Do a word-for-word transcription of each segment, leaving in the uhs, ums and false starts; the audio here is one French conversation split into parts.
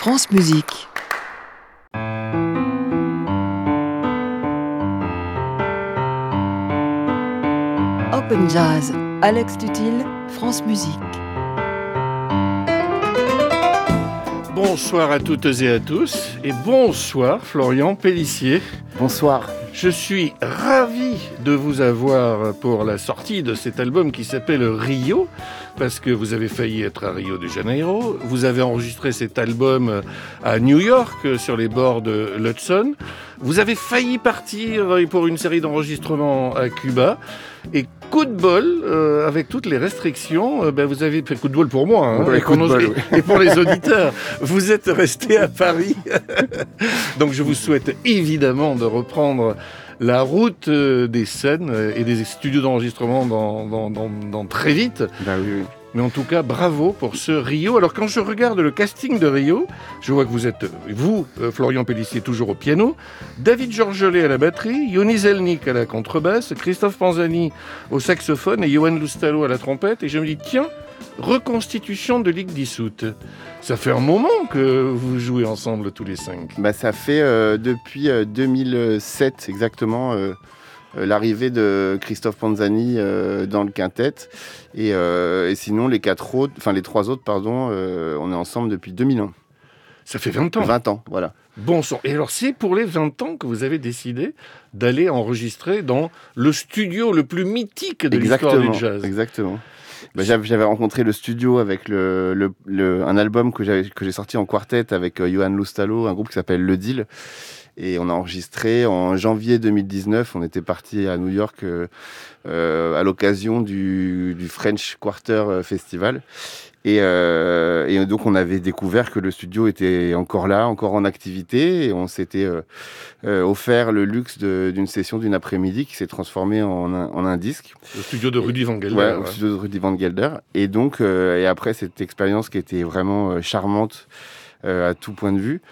France Musique. Open Jazz, Alex Tutil, France Musique. Bonsoir à toutes et à tous, et bonsoir Florian Pélissier. Bonsoir. Je suis ravi de vous avoir pour la sortie de cet album qui s'appelle Rio, parce que vous avez failli être à Rio de Janeiro. Vous avez enregistré cet album à New York, sur les bords de l'Hudson. Vous avez failli partir pour une série d'enregistrements à Cuba. Et coup de bol, euh, avec toutes les restrictions, euh, ben vous avez fait coup de bol pour moi, hein, ouais, et, coup de bol, et, oui. et pour les auditeurs. Vous êtes resté à Paris. Donc je vous souhaite évidemment de reprendre la route des scènes et des studios d'enregistrement dans, dans, dans, dans très vite. Bah oui, oui. Mais en tout cas, bravo pour ce Rio. Alors, quand je regarde le casting de Rio, je vois que vous êtes, vous, Florian Pélissier, toujours au piano, David Georgelet à la batterie, Yoni Zelnik à la contrebasse, Christophe Panzani au saxophone et Johan Loustalo à la trompette. Et je me dis, tiens, reconstitution de Ligue dissoute. Ça fait un moment que vous jouez ensemble tous les cinq. Bah, ça fait euh, depuis euh, deux mille sept exactement euh, euh, l'arrivée de Christophe Panzani euh, dans le quintet. Et, euh, et sinon, les quatre autres, enfin les trois autres, pardon, euh, on est ensemble depuis deux mille un. Ça fait vingt ans. vingt ans, voilà. Bon sang. Et alors, c'est pour les vingt ans que vous avez décidé d'aller enregistrer dans le studio le plus mythique de l'histoire du jazz. Exactement. Bah, j'avais, j'avais rencontré le studio avec le, le, le, un album que, j'avais, que j'ai sorti en quartet avec euh, Johan Loustalo, un groupe qui s'appelle Le Deal. Et on a enregistré en janvier deux mille dix-neuf. On était parti à New York euh, euh, à l'occasion du, du French Quarter Festival. Et, euh, et donc, on avait découvert que le studio était encore là, encore en activité. Et on s'était euh, euh, offert le luxe de, d'une session d'une après-midi qui s'est transformée en un, en un disque. Le studio de Rudy Van Gelder. Ouais, ouais. le studio de Rudy Van Gelder. Et donc, euh, et après cette expérience qui était vraiment euh, charmante euh, à tout point de vue,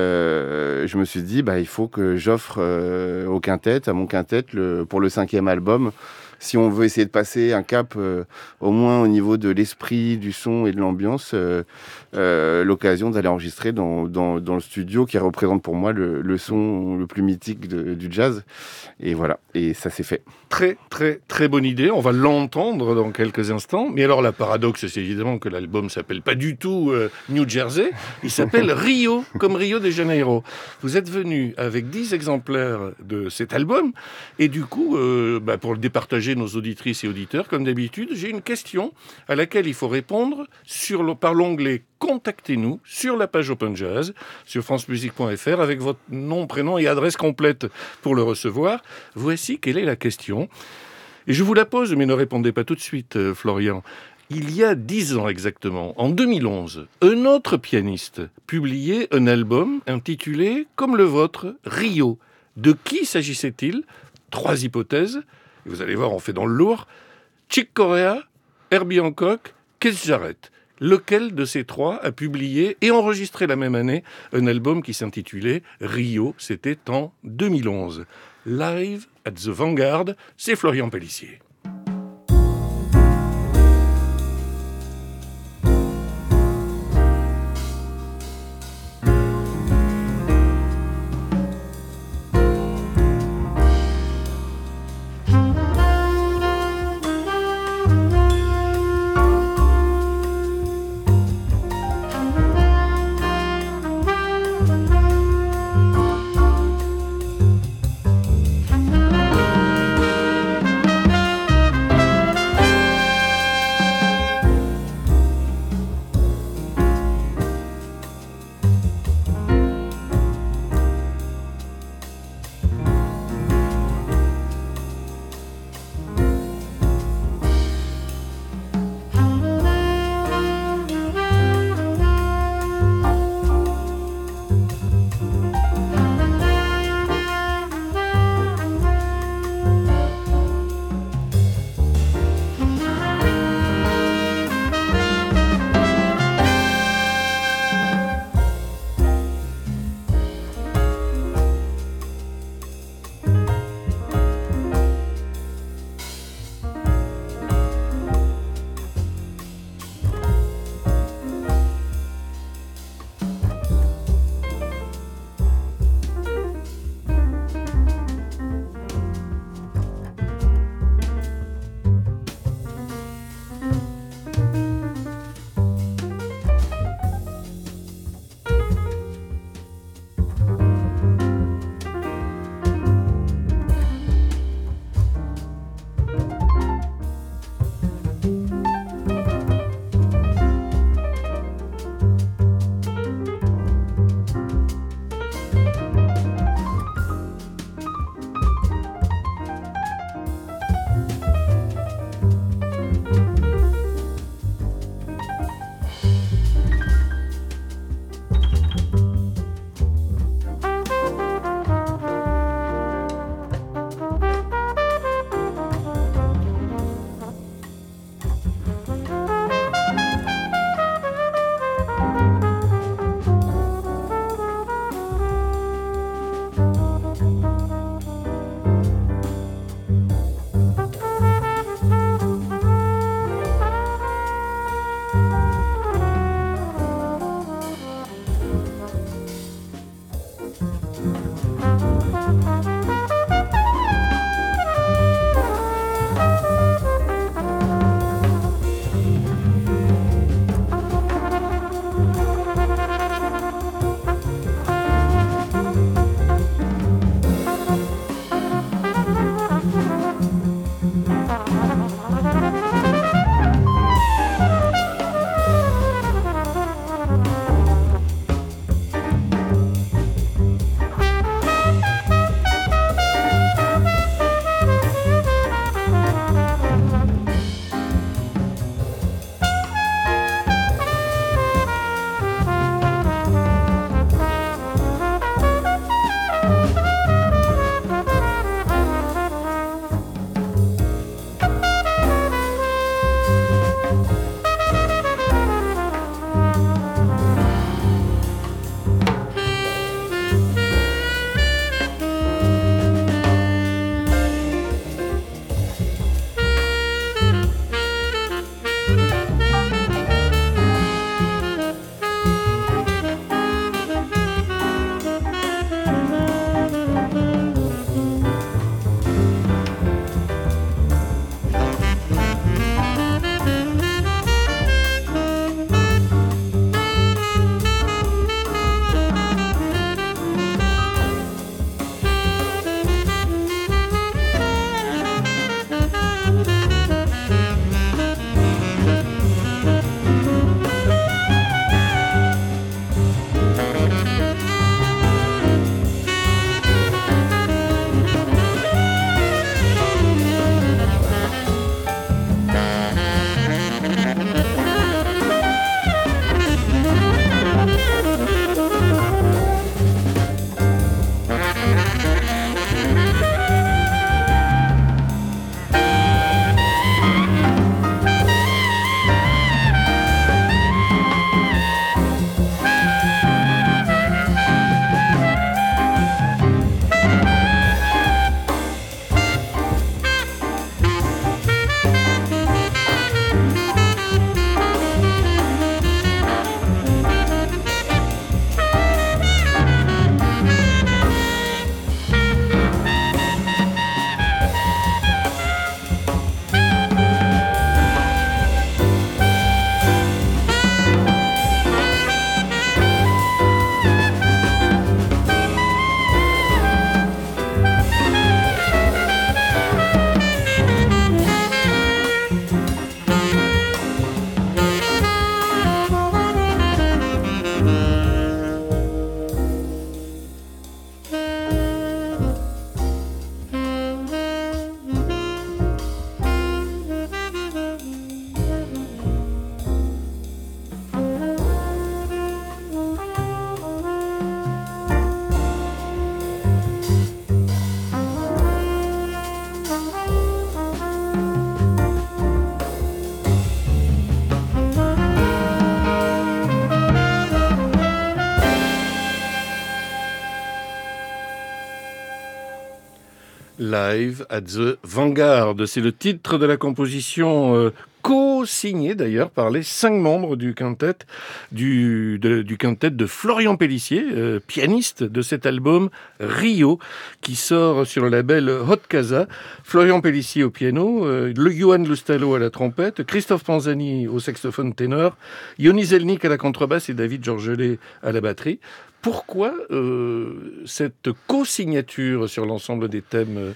euh, je me suis dit, bah, il faut que j'offre euh, au quintet, à mon quintet, le, pour le cinquième album, si on veut essayer de passer un cap, euh, au moins au niveau de l'esprit, du son et de l'ambiance, euh, euh, l'occasion d'aller enregistrer dans, dans, dans le studio qui représente pour moi le, le son le plus mythique de, du jazz. Et voilà, et ça s'est fait. Très, très, très bonne idée. On va l'entendre dans quelques instants. Mais alors, la paradoxe, c'est évidemment que l'album ne s'appelle pas du tout euh, New Jersey. Il s'appelle Rio, comme Rio de Janeiro. Vous êtes venu avec dix exemplaires de cet album. Et du coup, euh, bah, pour le départager nos auditrices et auditeurs, comme d'habitude, j'ai une question à laquelle il faut répondre sur le, par l'onglet « Contactez-nous » sur la page Open Jazz, sur francemusique point f r, avec votre nom, prénom et adresse complète pour le recevoir. Voici quelle est la question. Et je vous la pose, mais ne répondez pas tout de suite, euh, Florian. Il y a dix ans exactement, en deux mille onze, un autre pianiste publiait un album intitulé, comme le vôtre, Rio. De qui s'agissait-il ? Trois hypothèses. Et vous allez voir, on fait dans le lourd. Chick Corea, Herbie Hancock, Keith Jarrett. Lequel de ces trois a publié et enregistré la même année un album qui s'intitulait Rio? C'était en deux mille onze. Live at the Vanguard, c'est Florian Pélissier. Live at the Vanguard. C'est le titre de la composition euh, co-signée d'ailleurs par les cinq membres du quintet, du, de, du quintet de Florian Pélissier, euh, pianiste de cet album Rio, qui sort sur le label Hot Casa. Florian Pélissier au piano, euh, le Johan Lustalo à la trompette, Christophe Panzani au saxophone ténor, Yoni Zelnik à la contrebasse et David Georgelet à la batterie. Pourquoi euh, cette co-signature sur l'ensemble des thèmes, euh,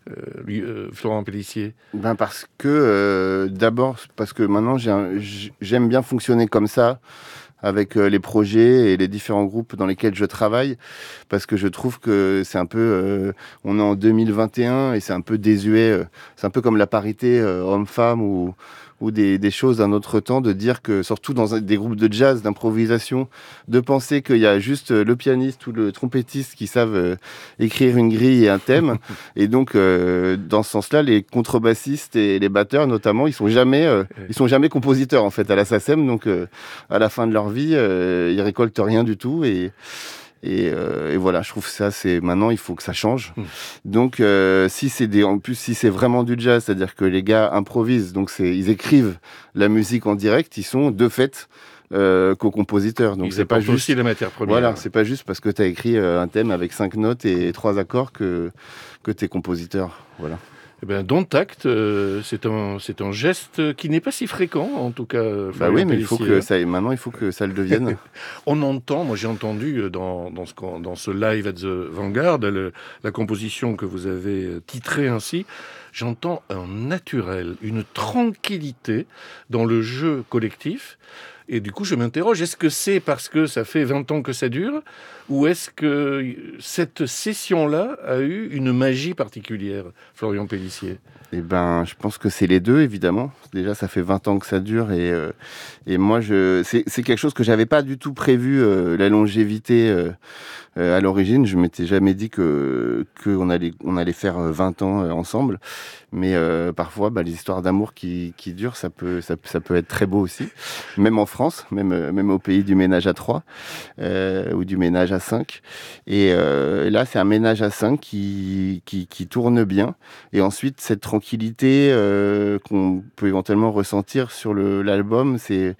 euh, Florent Pélissier ? Ben parce que, euh, d'abord, parce que maintenant, j'ai un, j'aime bien fonctionner comme ça, avec euh, les projets et les différents groupes dans lesquels je travaille, parce que je trouve que c'est un peu... Euh, on est en deux mille vingt et un et c'est un peu désuet. Euh, c'est un peu comme la parité euh, homme-femme ou... ou des, des choses d'un autre temps, de dire que, surtout dans un, des groupes de jazz, d'improvisation, de penser qu'il y a juste le pianiste ou le trompettiste qui savent euh, écrire une grille et un thème. Et donc, euh, dans ce sens-là, les contrebassistes et les batteurs, notamment, ils sont jamais, euh, ils sont jamais compositeurs, en fait, à la SACEM. Donc, euh, à la fin de leur vie, euh, ils récoltent rien du tout. Et... Et, euh, et voilà, je trouve que ça, c'est maintenant, il faut que ça change. Mmh. Donc, euh, si c'est des, en plus, si c'est vraiment du jazz, c'est-à-dire que les gars improvisent, donc c'est, ils écrivent la musique en direct, ils sont de fait euh, co-compositeurs. Donc ils c'est pas juste aussi la matière première. Voilà, c'est pas juste parce que tu as écrit euh, un thème avec cinq notes et trois accords que que t'es compositeur. Voilà. Eh ben, Don't Act, euh, c'est un, c'est un geste qui n'est pas si fréquent, en tout cas. Bah oui, mais il faut que ça, maintenant, il faut que ça le devienne. On entend, moi j'ai entendu dans, dans, ce, dans ce Live at the Vanguard, le, la composition que vous avez titrée ainsi, j'entends un naturel, une tranquillité dans le jeu collectif. Et du coup, je m'interroge, est-ce que c'est parce que ça fait vingt ans que ça dure, ou est-ce que cette session-là a eu une magie particulière, Florian Pélissier ? Eh ben, je pense que c'est les deux, évidemment. Déjà, ça fait vingt ans que ça dure, et euh, et moi, je, c'est, c'est quelque chose que j'avais pas du tout prévu, euh, la longévité euh, euh, à l'origine. Je m'étais jamais dit que qu'on allait on allait faire vingt ans euh, ensemble. Mais euh, parfois, bah, les histoires d'amour qui qui durent, ça peut ça, ça peut être très beau aussi, même en France, même euh, même au pays du ménage à trois euh, ou du ménage à cinq. Et euh, là, c'est un ménage à cinq qui qui qui tourne bien. Et ensuite, cette tranquillité euh, qu'on peut éventuellement ressentir sur le l'album, c'est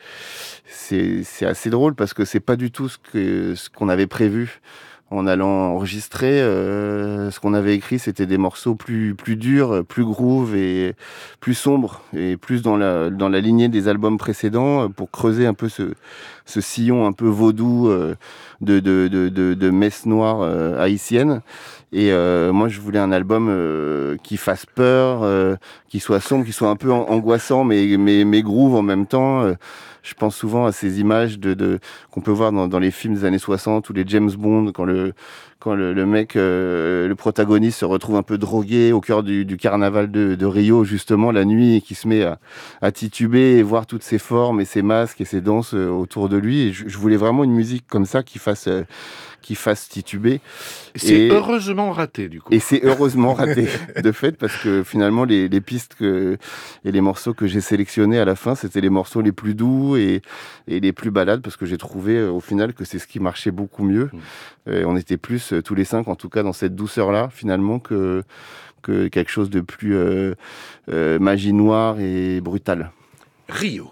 c'est c'est assez drôle parce que c'est pas du tout ce que ce qu'on avait prévu. En allant enregistrer, euh, ce qu'on avait écrit, c'était des morceaux plus plus durs, plus groove et plus sombres, et plus dans la dans la lignée des albums précédents, pour creuser un peu ce ce sillon un peu vaudou euh, de de de de, de messe noire euh, haïtienne. Et euh, moi, je voulais un album euh, qui fasse peur, euh, qui soit sombre, qui soit un peu an- angoissant, mais mais mais groove en même temps. Euh, je pense souvent à ces images de, de qu'on peut voir dans, dans les films des années soixante ou les James Bond, quand le quand le, le mec, euh, le protagoniste se retrouve un peu drogué au cœur du, du carnaval de, de Rio, justement, la nuit, et qui se met à, à tituber et voir toutes ces formes et ces masques et ces danses euh, autour de lui. Et je, je voulais vraiment une musique comme ça qui fasse... Euh, qui fasse tituber. C'est et, heureusement raté, du coup. Et c'est heureusement raté, de fait, parce que finalement, les, les pistes que, et les morceaux que j'ai sélectionnés à la fin, c'était les morceaux les plus doux et, et les plus balades, parce que j'ai trouvé, euh, au final, que c'est ce qui marchait beaucoup mieux. Mmh. Euh, on était plus, euh, tous les cinq, en tout cas, dans cette douceur-là, finalement, que, que quelque chose de plus euh, euh, magie noire et brutale. Rio.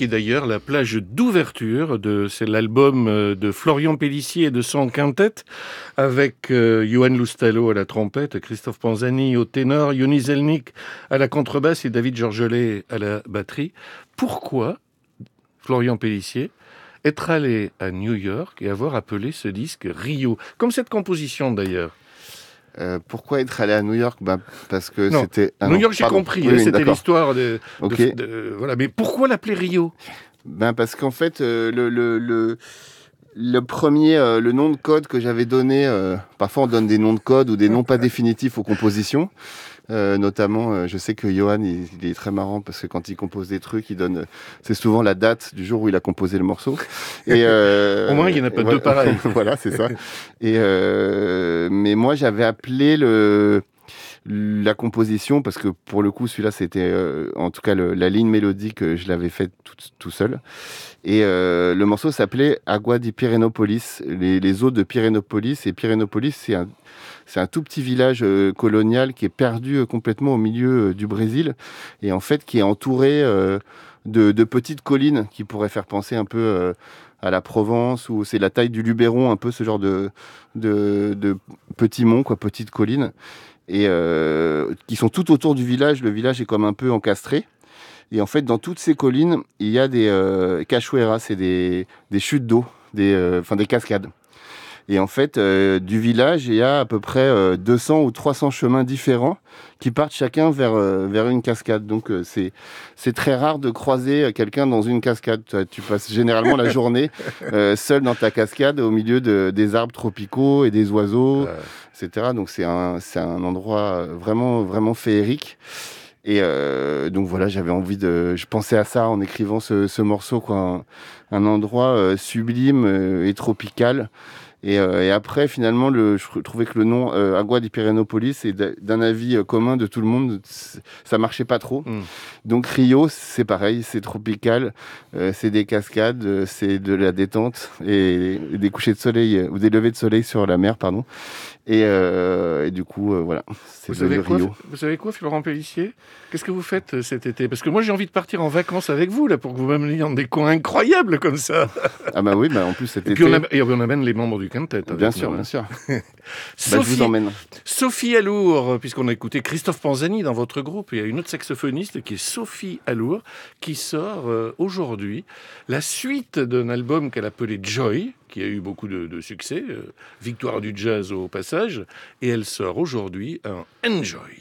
qui est d'ailleurs la plage d'ouverture de c'est l'album de Florian Pélissier et de son quintet avec euh, Johan Loustalot à la trompette, Christophe Panzani au ténor, Yoni Zelnik à la contrebasse et David Georgelet à la batterie. Pourquoi Florian Pélissier être allé à New York et avoir appelé ce disque Rio, comme cette composition d'ailleurs? Euh, pourquoi être allé à New York? Ben, parce que non. c'était... Ah New York, j'ai compris, oui, hein, oui, c'était d'accord. L'histoire de, okay. de, de... Voilà, mais pourquoi l'appeler Rio? Ben, parce qu'en fait, euh, le, le, le, le premier, euh, le nom de code que j'avais donné, euh, parfois on donne des noms de code ou des noms pas définitifs aux compositions. Euh, notamment, euh, je sais que Johan, il, il est très marrant parce que quand il compose des trucs, il donne, c'est souvent la date du jour où il a composé le morceau. Et euh, au moins, il n'y en a pas voilà, deux pareils. Voilà, c'est ça. Et euh, mais moi, j'avais appelé le la composition parce que pour le coup, celui-là, c'était euh, en tout cas le, la ligne mélodique, je l'avais faite tout, tout seul. Et euh, le morceau s'appelait Agua di Pirenopolis, les, les eaux de Pirenopolis. Et Pirenopolis, c'est un C'est un tout petit village euh, colonial qui est perdu euh, complètement au milieu euh, du Brésil et en fait qui est entouré euh, de, de petites collines qui pourraient faire penser un peu euh, à la Provence ou c'est la taille du Luberon, un peu ce genre de, de, de petits monts, quoi, petites collines et euh, qui sont tout autour du village. Le village est comme un peu encastré. Et en fait, dans toutes ces collines, il y a des euh, cachoeiras, c'est des, des chutes d'eau, des, euh, enfin des cascades. Et en fait, euh, du village, il y a à peu près euh, deux cents ou trois cents chemins différents qui partent chacun vers, euh, vers une cascade. Donc, euh, c'est, c'est très rare de croiser quelqu'un dans une cascade. Tu, tu passes généralement la journée euh, seul dans ta cascade au milieu de, des arbres tropicaux et des oiseaux, ouais. et cetera. Donc, c'est un, c'est un endroit vraiment, vraiment féerique. Et euh, donc voilà, j'avais envie de... Je pensais à ça en écrivant ce, ce morceau, quoi. Un, un endroit euh, sublime euh, et tropical. Et, euh, et après, finalement, le, je trouvais que le nom euh, Agua di Pirenopolis est d'un avis euh, commun de tout le monde. Ça marchait pas trop. Mm. Donc Rio, c'est pareil, c'est tropical, euh, c'est des cascades, euh, c'est de la détente et, et des couchers de soleil euh, ou des levées de soleil sur la mer, pardon. Et, euh, et du coup, euh, voilà, c'est vous le quoi, Rio. Vous savez quoi, Florent Pélissier? Qu'est-ce que vous faites cet été? Parce que moi, j'ai envie de partir en vacances avec vous, là, pour que vous m'ameniez dans des coins incroyables comme ça. Ah bah oui, bah en plus cet et été... Puis on, a, et on amène les membres du quintet. Bien sûr, nous, bien sûr. Sophie, bah, je vous emmène. Sophie Allour, puisqu'on a écouté Christophe Panzani dans votre groupe, et il y a une autre saxophoniste qui est Sophie Allour, qui sort euh, aujourd'hui la suite d'un album qu'elle appelait Joy, qui a eu beaucoup de, de succès, euh, victoire du jazz au passage, et elle sort aujourd'hui un Enjoy.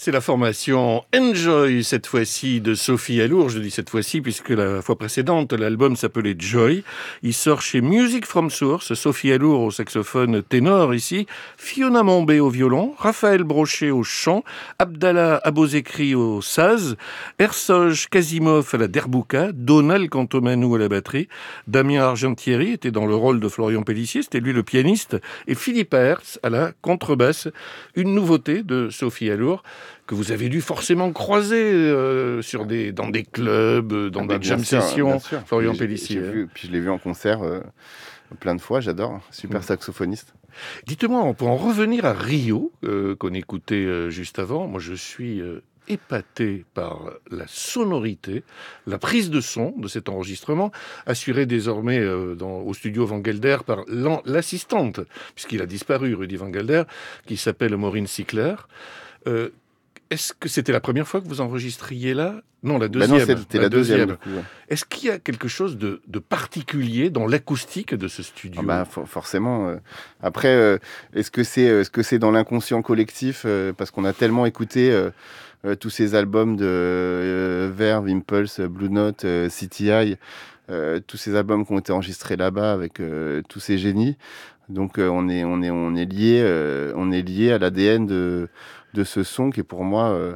C'est la formation Enjoy, cette fois-ci, de Sophie Allour. Je dis cette fois-ci puisque la fois précédente, l'album s'appelait Joy. Il sort chez Music from Source. Sophie Allour au saxophone ténor ici, Fiona Mombé au violon, Raphaël Brochet au chant, Abdallah Abozekri au saz, Ersoj Kazimov à la derbouka, Donald Cantomanou à la batterie, Damien Argentieri était dans le rôle de Florian Pellissier, c'était lui le pianiste, et Philippe Hertz à la contrebasse. Une nouveauté de Sophie Allour que vous avez dû forcément croiser euh, sur des, dans des clubs, dans ah bah des jam sûr, sessions, Florian j'ai, Pellissier. J'ai vu, puis je l'ai vu en concert euh, plein de fois, j'adore, super mmh. saxophoniste. Dites-moi, pour en revenir à Rio, euh, qu'on écoutait euh, juste avant, moi je suis euh, épaté par la sonorité, la prise de son de cet enregistrement, assuré désormais euh, dans, au studio Van Gelder par l'assistante, puisqu'il a disparu, Rudy Van Gelder, qui s'appelle Maureen Sickler. Euh, Est-ce que c'était la première fois que vous enregistriez là ? Non, la deuxième. Ben non, c'était la, la deuxième. deuxième. Coup, ouais. Est-ce qu'il y a quelque chose de, de particulier dans l'acoustique de ce studio ? ah ben, for- Forcément. Euh, après, euh, est-ce que c'est, est-ce que c'est dans l'inconscient collectif euh, parce qu'on a tellement écouté euh, euh, tous ces albums de euh, Verve, Impulse, Blue Note, euh, C T I, euh, tous ces albums qui ont été enregistrés là-bas avec euh, tous ces génies. Donc euh, on est on est on est lié euh, on est lié à l'A D N de de ce son qui est pour moi euh,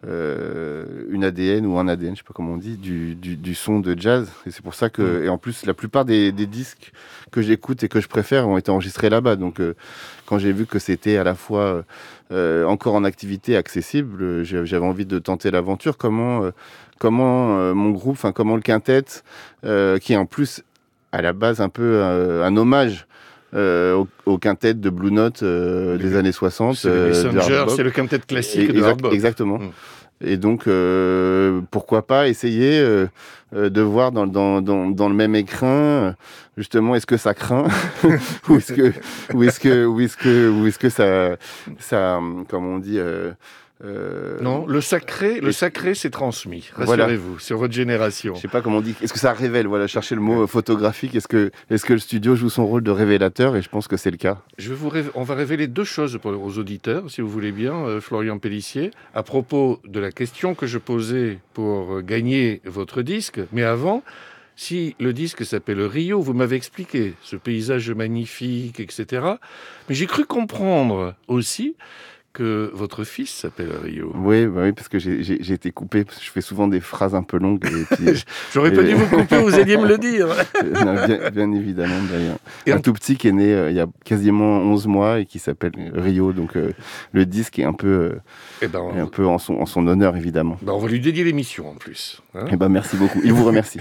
euh, une A D N ou un A D N, je sais pas comment on dit, du du, du son de jazz. Et c'est pour ça que et en plus la plupart des, des disques que j'écoute et que je préfère ont été enregistrés là-bas. Donc euh, quand j'ai vu que c'était à la fois euh, encore en activité, accessible, j'avais envie de tenter l'aventure. Comment euh, comment euh, mon groupe, enfin comment le quintet, euh, qui est en plus à la base un peu euh, un hommage. Euh, au, au quintet de Blue Note euh, des années soixante. C'est euh, c'est le quintet classique et, de exact, Exactement. Mm. Et donc, euh, pourquoi pas essayer euh, de voir dans, dans, dans, dans le même écrin, justement, est-ce que ça craint ou est-ce que, ou est-ce que, ou est-ce que, ou est-ce que ça, ça, comme on dit. Euh, Euh... Non, le sacré, le sacré s'est transmis. Rassurez-vous, voilà. Sur votre génération. Je sais pas comment on dit. Est-ce que ça révèle ? Voilà, chercher le mot photographique. Est-ce que, est-ce que le studio joue son rôle de révélateur ? Et je pense que c'est le cas. Je vais vous rév... On va révéler deux choses pour aux auditeurs, si vous voulez bien, euh, Florian Pellissier, à propos de la question que je posais pour gagner votre disque. Mais avant, si le disque s'appelle Rio, vous m'avez expliqué ce paysage magnifique, et cetera. Mais j'ai cru comprendre aussi que votre fils s'appelle Rio. Oui, bah oui, parce que j'ai, j'ai, j'ai été coupé, parce que je fais souvent des phrases un peu longues. Et puis, J'aurais et... pas dû vous couper, vous alliez me le dire. non, bien, bien évidemment, d'ailleurs. Et un en... tout petit qui est né euh, il y a quasiment onze mois et qui s'appelle Rio, donc euh, le disque est un peu, euh, eh ben, est un peu en, son, en son honneur, évidemment. Ben, on va lui dédier l'émission, en plus. Hein eh ben, merci beaucoup, il vous remercie.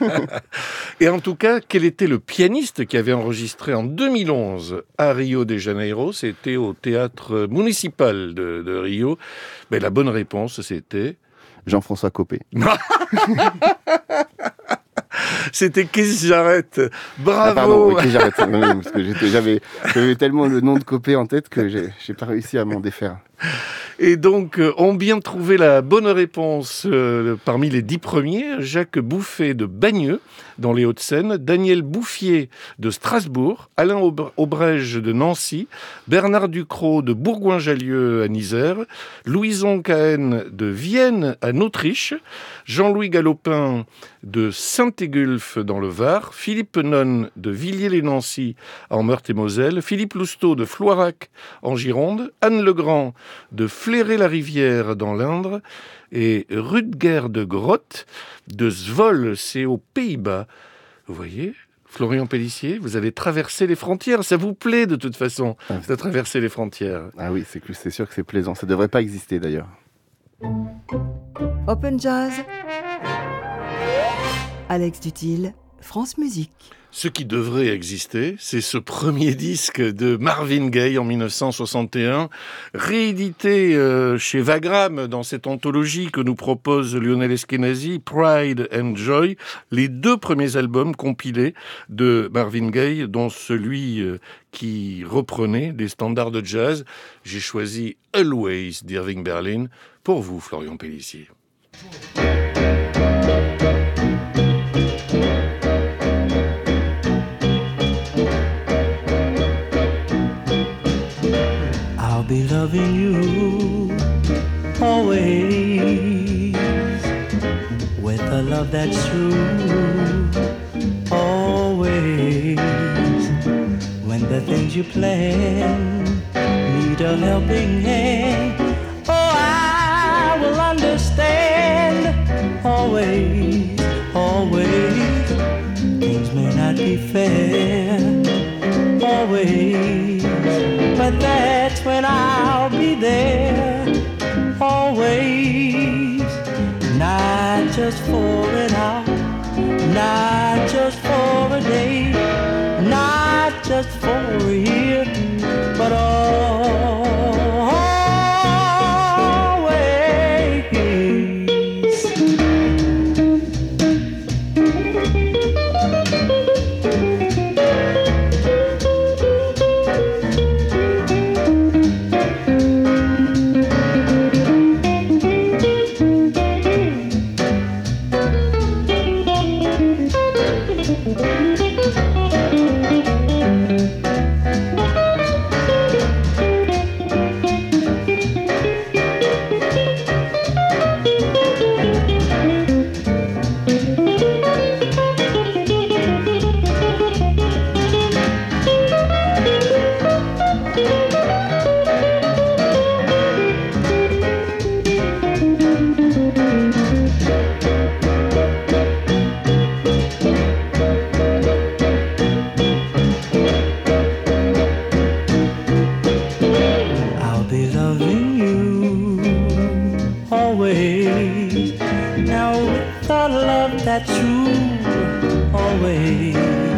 Et en tout cas, quel était le pianiste qui avait enregistré en deux mille onze à Rio de Janeiro ? C'était au théâtre municipal De, de Rio, mais la bonne réponse c'était Jean-François Copé. C'était Keith Jarrett. Bravo. Ah pardon, oui, Keith Jarrett. Parce que j'étais, j'avais, j'avais tellement le nom de Copé en tête que j'ai, j'ai pas réussi à m'en défaire. Et donc, euh, ont bien trouvé la bonne réponse euh, parmi les dix premiers. Jacques Bouffet de Bagneux, dans les Hauts-de-Seine, Daniel Bouffier de Strasbourg, Alain Aub- Aubrège de Nancy, Bernard Ducrot de Bourgoin-Jallieu à Nisère, Louison Cahen de Vienne en Autriche, Jean-Louis Galopin de Saint-Égulphe dans le Var, Philippe Nonne de Villiers-les-Nancy en Meurthe-et-Moselle, Philippe Lousteau de Floirac en Gironde, Anne Legrand de Fléré-la-Rivière dans l'Indre et Rutger de Grotte de Zwolle, c'est aux Pays-Bas. Vous voyez, Florian Pellissier, vous avez traversé les frontières, ça vous plaît de toute façon de traverser les frontières. Ah oui, c'est, c'est sûr que c'est plaisant, ça ne devrait pas exister d'ailleurs. Open Jazz, Alex Dutil, France Musique. Ce qui devrait exister, c'est ce premier disque de Marvin Gaye en dix-neuf cent soixante et un, réédité euh, chez Vagram dans cette anthologie que nous propose Lionel Eskenazi, Pride and Joy, les deux premiers albums compilés de Marvin Gaye, dont celui euh, qui reprenait des standards de jazz. J'ai choisi Always d'Irving Berlin pour vous, Florian Pellissier. I'll be loving you always with a love that's true, always when the things you plan need a helping hand. Oh, I will understand always, always. Things may not be fair always, but that's when I'll be there always. Not just for an hour, not just for a day, not just for a year, but always. That's true, always.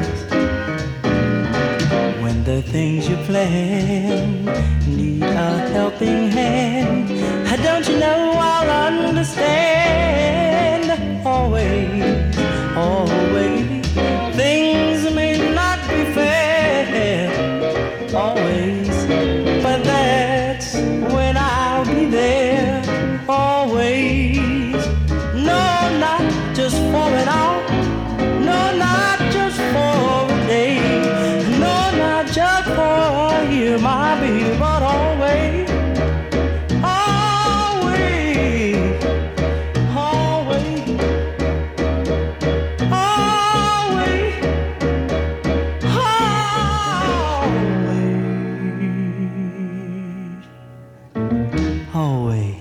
When the things you plan need a helping hand, don't you know I'll understand? Always, always. Things may not be fair, always, but that's when I'll be there, always. No, not just for an hour, no, not just for a day, no, not just for a year, my baby, but always, always, always, always, always, always.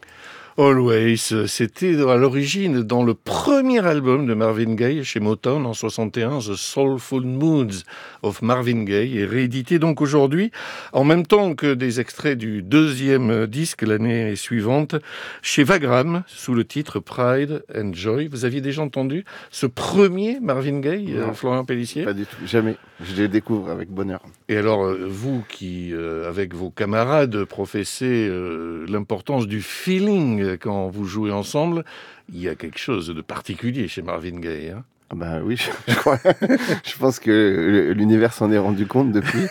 Always, c'était à l'origine dans le premier album de Marvin Gaye chez Motown en soixante et un, The Soulful Moods of Marvin Gaye, et réédité donc aujourd'hui en même temps que des extraits du deuxième disque l'année suivante chez Wagram sous le titre Pride and Joy. Vous aviez déjà entendu ce premier Marvin Gaye, euh, Florian Pélissier? Pas du tout, jamais. Je les découvre avec bonheur. Et alors, vous qui, euh, avec vos camarades, professez euh, l'importance du feeling quand vous jouez ensemble, il y a quelque chose de particulier chez Marvin Gaye, hein? Ah bah oui, je, je crois. Je pense que l'univers s'en est rendu compte depuis.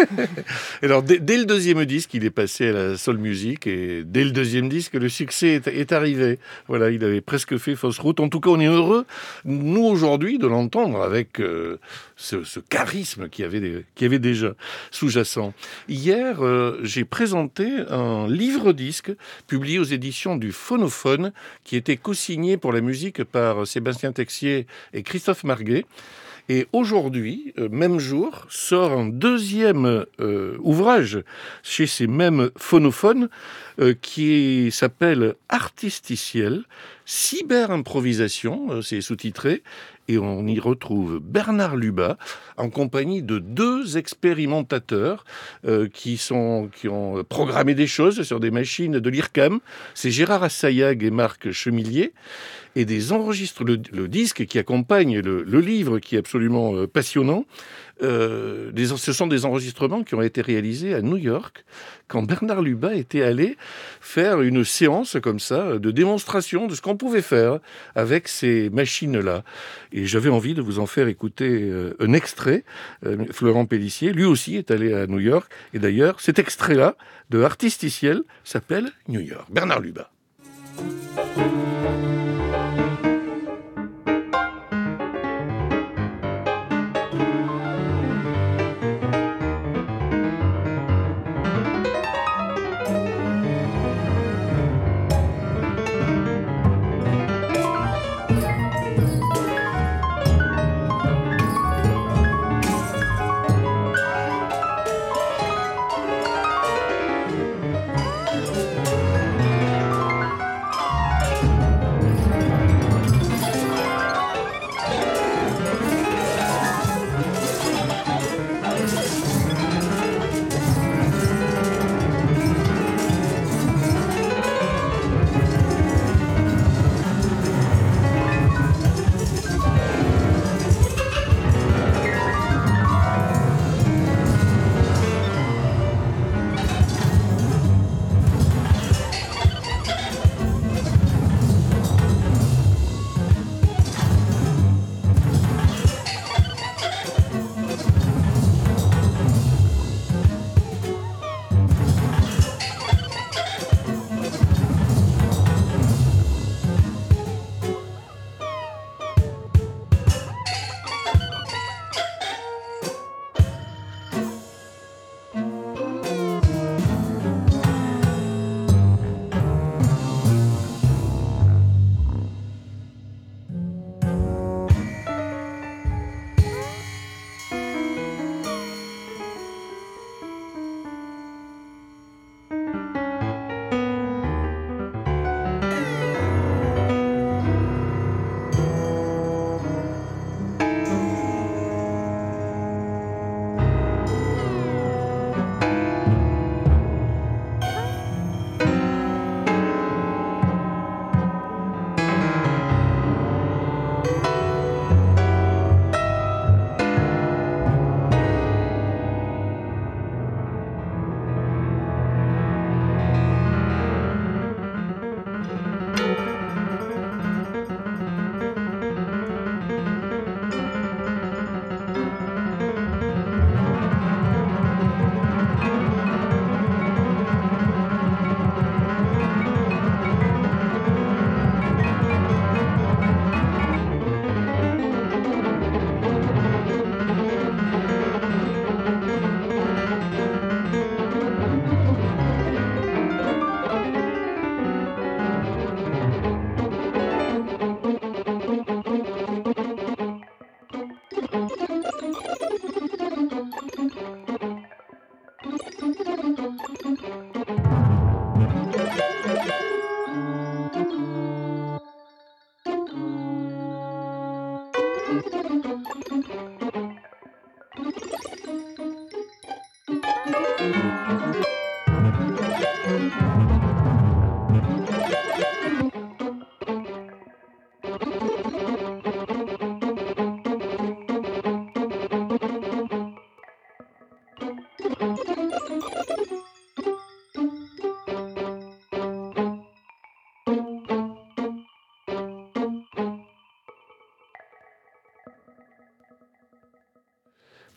Alors, dès, dès le deuxième disque, il est passé à la soul music, et dès le deuxième disque, le succès est, est arrivé. Voilà, il avait presque fait fausse route. En tout cas, on est heureux, nous, aujourd'hui, de l'entendre avec euh, ce, ce charisme qu'il y avait, des, qu'il y avait déjà sous-jacent. Hier, euh, j'ai présenté un livre-disque publié aux éditions du Phonophone, qui était co-signé pour la musique par Sébastien Texier et Christophe Marguet. Et aujourd'hui, euh, même jour, sort un deuxième euh, ouvrage chez ces mêmes phonophones euh, qui s'appelle Artisticiel, cyber-improvisation, euh, c'est sous-titré, et on y retrouve Bernard Lubat en compagnie de deux expérimentateurs euh, qui, sont, qui ont programmé des choses sur des machines de l'I R C A M. C'est Gérard Assayag et Marc Chemillier. Et des enregistres, le, le disque qui accompagne le, le livre, qui est absolument euh, passionnant, euh, des, ce sont des enregistrements qui ont été réalisés à New York, quand Bernard Lubat était allé faire une séance comme ça, de démonstration de ce qu'on pouvait faire avec ces machines-là. Et j'avais envie de vous en faire écouter euh, un extrait. Euh, Florent Pélissier, lui aussi, est allé à New York. Et d'ailleurs, cet extrait-là, de Artisticiel, s'appelle New York. Bernard Lubat.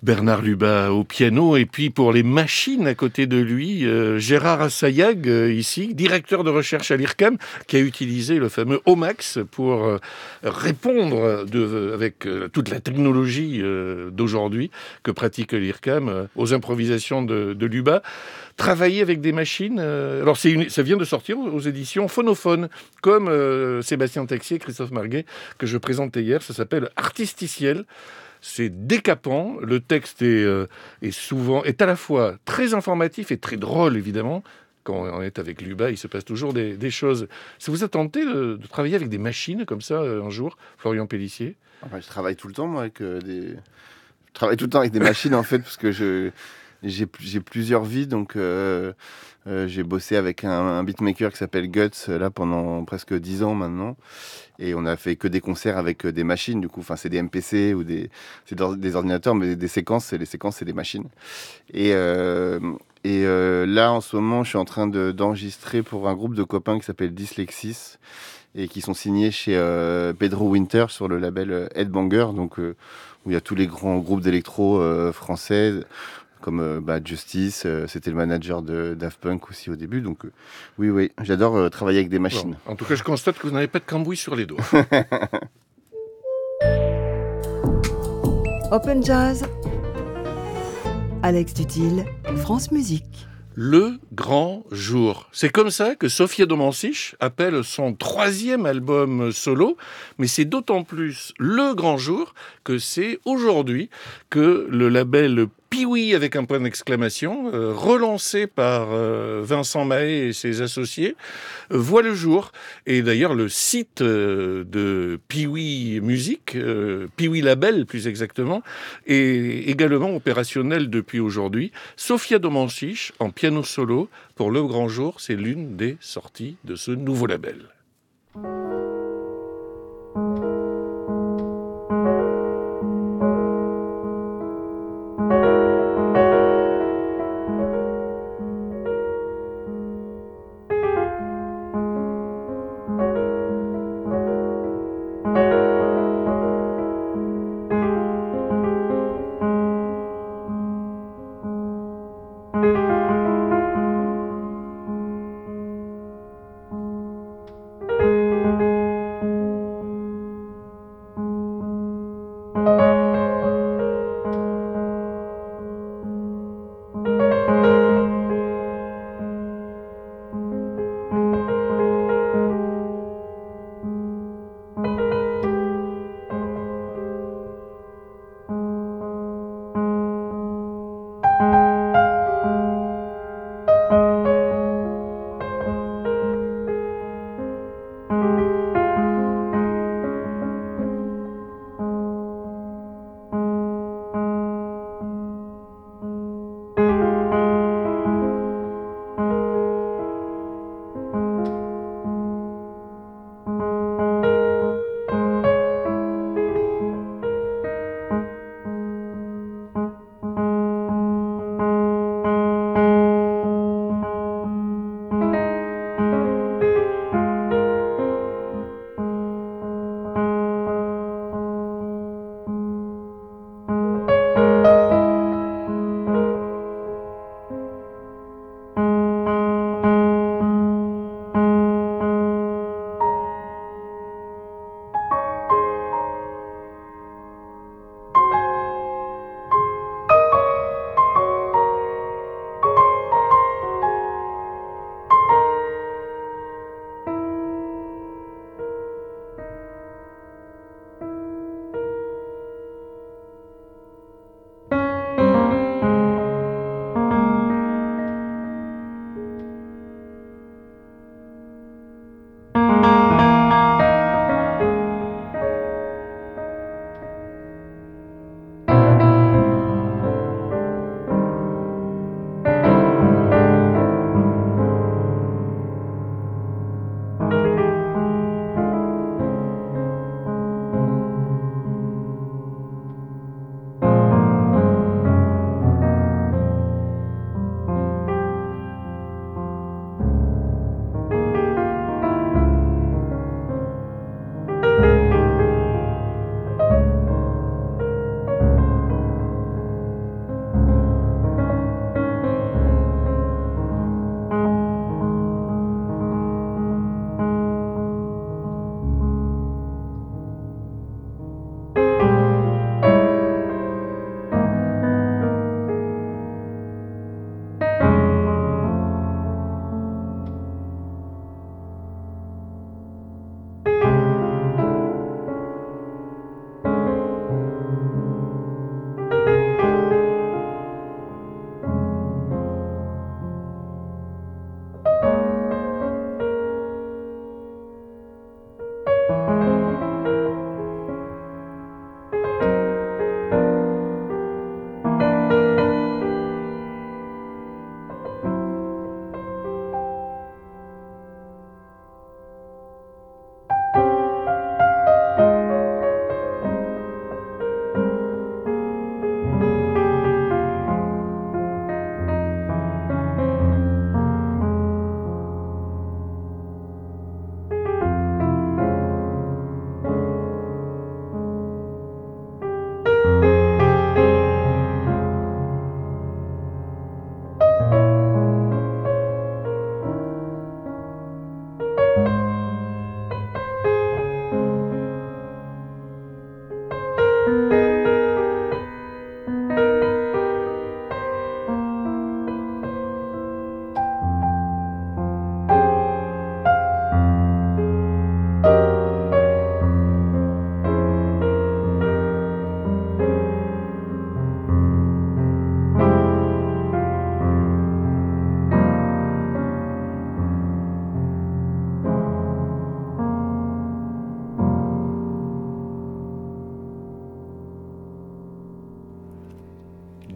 Bernard Lubat au piano, et puis pour les machines à côté de lui, euh, Gérard Assayag, euh, ici, directeur de recherche à l'I R C A M, qui a utilisé le fameux Omax pour euh, répondre de, avec euh, toute la technologie euh, d'aujourd'hui que pratique l'I R C A M euh, aux improvisations de, de Lubat. Travailler avec des machines, euh, alors c'est une, ça vient de sortir aux, aux éditions Phonophone, comme euh, Sébastien Texier et Christophe Marguet, que je présentais hier, ça s'appelle Artisticiel. C'est décapant, le texte est, euh, est souvent, est à la fois très informatif et très drôle, évidemment. Quand on est avec Lubat, il se passe toujours des, des choses. Ça vous a tenté de, de travailler avec des machines comme ça euh, un jour, Florian Pélissier? Enfin, je travaille tout le temps, moi, avec euh, des... Je travaille tout le temps avec des machines, en fait, parce que je... J'ai, j'ai plusieurs vies, donc euh, euh, j'ai bossé avec un, un beatmaker qui s'appelle Guts, là, pendant presque dix ans maintenant. Et on a fait que des concerts avec des machines, du coup. Enfin, c'est des M P C ou des, c'est des ordinateurs, mais des séquences, c'est les séquences, c'est des machines. Et, euh, et euh, là, en ce moment, je suis en train de, d'enregistrer pour un groupe de copains qui s'appelle Dyslexis et qui sont signés chez euh, Pedro Winter sur le label Headbanger, donc euh, où il y a tous les grands groupes d'électro euh, français, comme euh, bah, Justice, euh, c'était le manager de Daft Punk aussi au début. Donc euh, oui, oui, j'adore euh, travailler avec des machines. Bon, en tout cas, je constate que vous n'avez pas de cambouis sur les doigts. Open Jazz, Alex Dutil, France Musique. Le grand jour. C'est comme ça que Sofia Domansich appelle son troisième album solo, mais c'est d'autant plus le grand jour que c'est aujourd'hui que le label Piwi avec un point d'exclamation, euh, relancé par euh, Vincent Mahé et ses associés, euh, voit le jour. Et d'ailleurs, le site euh, de Piwi Musique, euh, Piwi Label plus exactement, est également opérationnel depuis aujourd'hui. Sofia Domansich en piano solo pour Le Grand Jour, c'est l'une des sorties de ce nouveau label.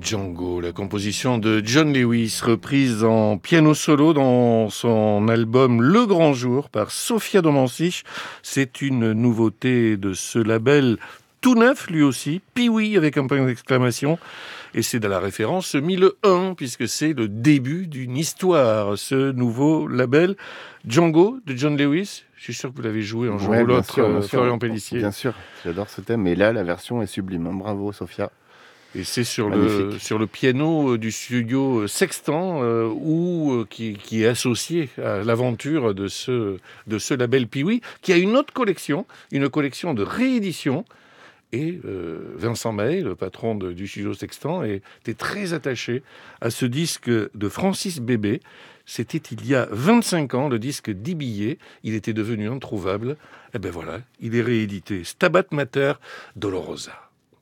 Django, la composition de John Lewis, reprise en piano solo dans son album Le Grand Jour par Sofia Domansich. C'est une nouveauté de ce label tout neuf lui aussi, Pee-wee avec un point d'exclamation. Et c'est de la référence mille un, puisque c'est le début d'une histoire, ce nouveau label. Django de John Lewis, je suis sûr que vous l'avez joué un jour Ouais, ou bien l'autre, sûr, bien euh, sûr. Florian Pellissier. Bien sûr, j'adore ce thème. Et là, la version est sublime. hein. Bravo, Sophia. Et c'est sur le, Magnifique. sur le piano euh, du studio Sextant, euh, où, euh, qui, qui est associé à l'aventure de ce, de ce label Pee-wee, qui a une autre collection, une collection de rééditions. Et euh, Vincent Mahé, le patron de, du studio Sextant, était très attaché à ce disque de Francis Bébé. C'était il y a vingt-cinq ans, le disque dix billets. Il était devenu introuvable. Et ben voilà, il est réédité. Stabat Mater Dolorosa.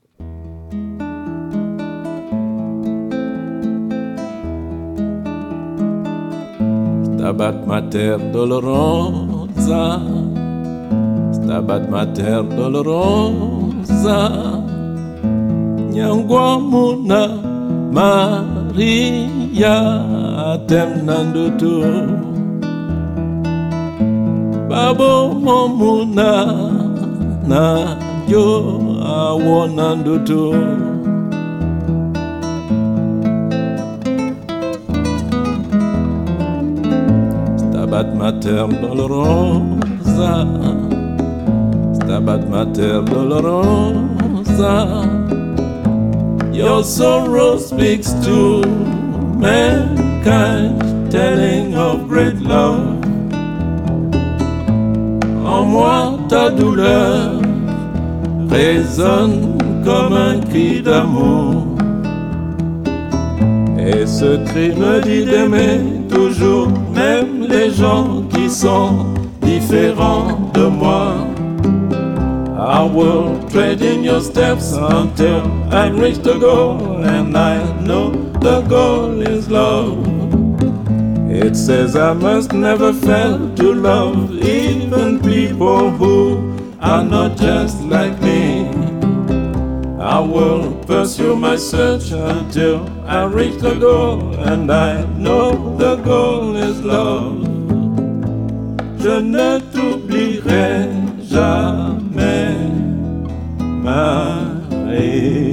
Stabat Mater Dolorosa, Stabat Mater Dolorosa, Nyangwa Muna Maria Temnandutu, Babo Momuna Na Yo Awonandutu. Stabat Mater Dolorosa, Stabat Mater Dolorosa, your sorrow speaks to mankind, telling of great love. En moi ta douleur résonne comme un cri d'amour, et ce cri me dit d'aimer toujours, même les gens qui sont différents de moi. I will tread in your steps until I reach the goal, and I know the goal is love. It says I must never fail to love even people who are not just like me. I will pursue my search until I reach the goal, and I know the goal is love. Je ne t'oublierai jamais, Marie.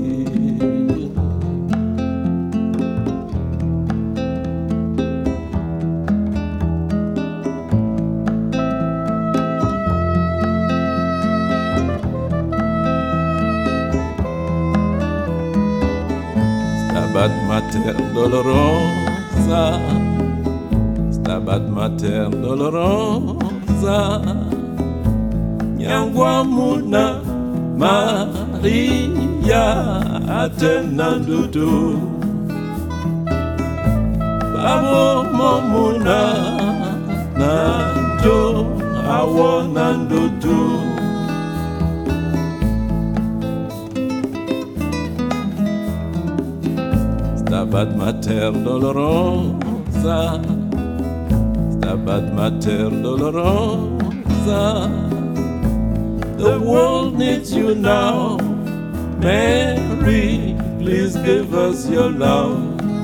Stabat Mater Dolorosa, Stabat Mater Dolorosa, Nyangwa Muna Maria Atenandutu, Babo Momuna Nanjo Awonandutu. Stabat Mater Dolorosa, Stabat Mater Dolorosa, the world needs you now. Mary, please give us your love.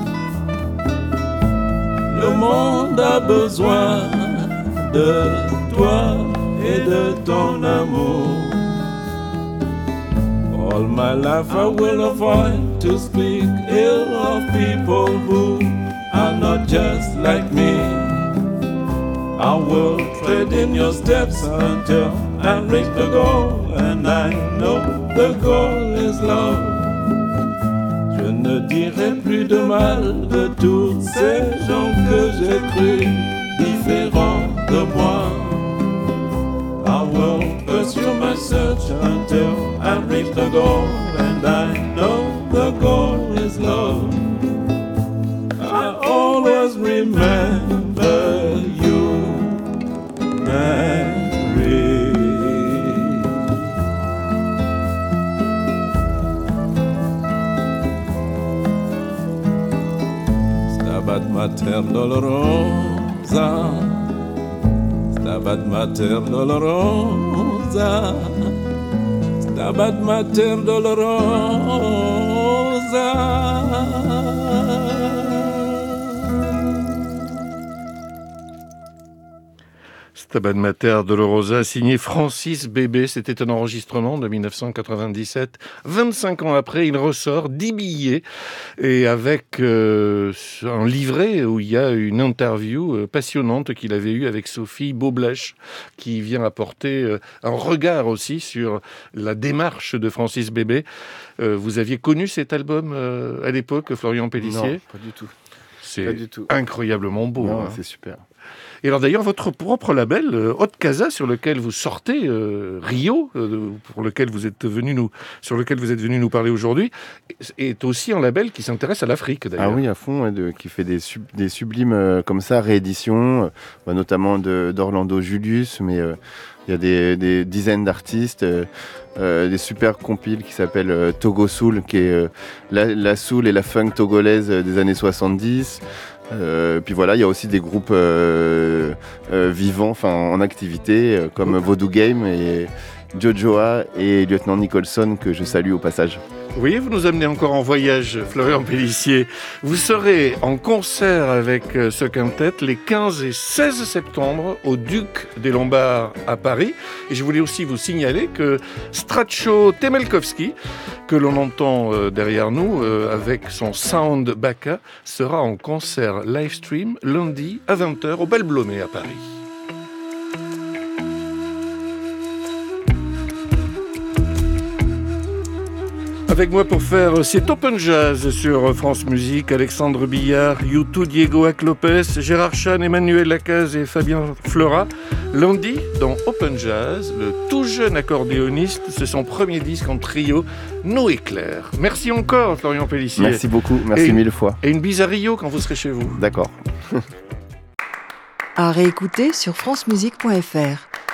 Le monde a besoin de toi et de ton amour. All my life I will avoid to speak ill of people who are not just like me. I will tread in your steps until I reach the goal, and I know the goal is love. Je ne dirai plus de mal de tous ces gens que j'ai cru différents de moi. I will pursue my search until I reach the goal, and I know the goal is love. I always remember you, Mary. Stabat Mater Dolorosa, Stabat Mater Dolorosa, Stabat Mater Dolorosa, Stabat Mater Dolorosa, signé Francis Bébé. C'était un enregistrement de dix-neuf cent quatre-vingt-dix-sept. vingt-cinq ans après, il ressort dix billets et avec euh, un livret où il y a une interview euh, passionnante qu'il avait eue avec Sophie Beaublèche, qui vient apporter euh, un regard aussi sur la démarche de Francis Bébé. Euh, vous aviez connu cet album euh, à l'époque, Florian Pélissier? Non, pas du tout. C'est Pas du tout. incroyablement beau. Non, hein. c'est super. Et alors d'ailleurs, votre propre label, euh, Haute Casa, sur lequel vous sortez euh, Rio, euh, pour lequel vous êtes venu nous, sur lequel vous êtes venu nous parler aujourd'hui, est aussi un label qui s'intéresse à l'Afrique d'ailleurs. Ah oui, à fond, ouais, de, qui fait des, sub, des sublimes euh, comme ça rééditions, euh, bah, notamment de, d'Orlando Julius, mais euh, il y a des, des dizaines d'artistes, euh, euh, des super compiles qui s'appellent euh, Togo Soul, qui est euh, la, la soul et la funk togolaise des années soixante-dix. Euh, puis voilà, il y a aussi des groupes euh, euh, vivants, enfin en activité, euh, comme Voodoo Game et Jojoa et Lieutenant Nicholson, que je salue au passage. Vous voyez, vous nous amenez encore en voyage, Florian Pélissier. Vous serez en concert avec ce quintet les quinze et seize septembre au Duc des Lombards à Paris. Et je voulais aussi vous signaler que Straccio Temelkowski, que l'on entend euh, derrière nous euh, avec son Sound Baka, sera en concert live stream lundi à vingt heures au Bal Blomet à Paris. Avec moi pour faire cet Open Jazz sur France Musique, Alexandre Billard, Youtou Diego Aclopes, Gérard Chan, Emmanuel Lacaze et Fabien Fleurat. Lundi, dans Open Jazz, le tout jeune accordéoniste, c'est son premier disque en trio, Noé Claire. Merci encore, Florian Pélissier. Merci beaucoup, merci et, mille fois. Et une bise à Rio quand vous serez chez vous. D'accord. À réécouter sur francemusique point f r.